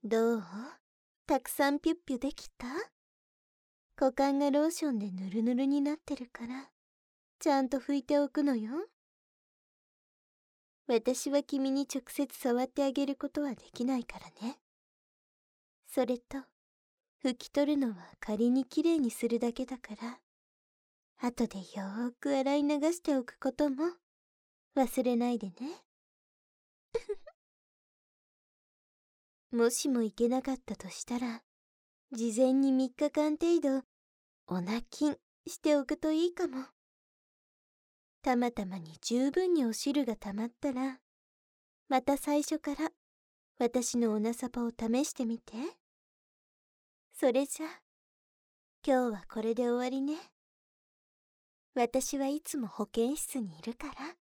どう？たくさんピュッピュできた？股間がローションでヌルヌルになってるから、ちゃんと拭いておくのよ。私は君に直接触ってあげることはできないからね。それと、拭き取るのは仮にきれいにするだけだから、後でよーく洗い流しておくことも忘れないでね。もしも行けなかったとしたら、事前に3日間程度、お泣きしておくといいかも。たまたまに十分にお汁がたまったら、また最初から私のおなさぱを試してみて。それじゃ、今日はこれで終わりね。私はいつも保健室にいるから。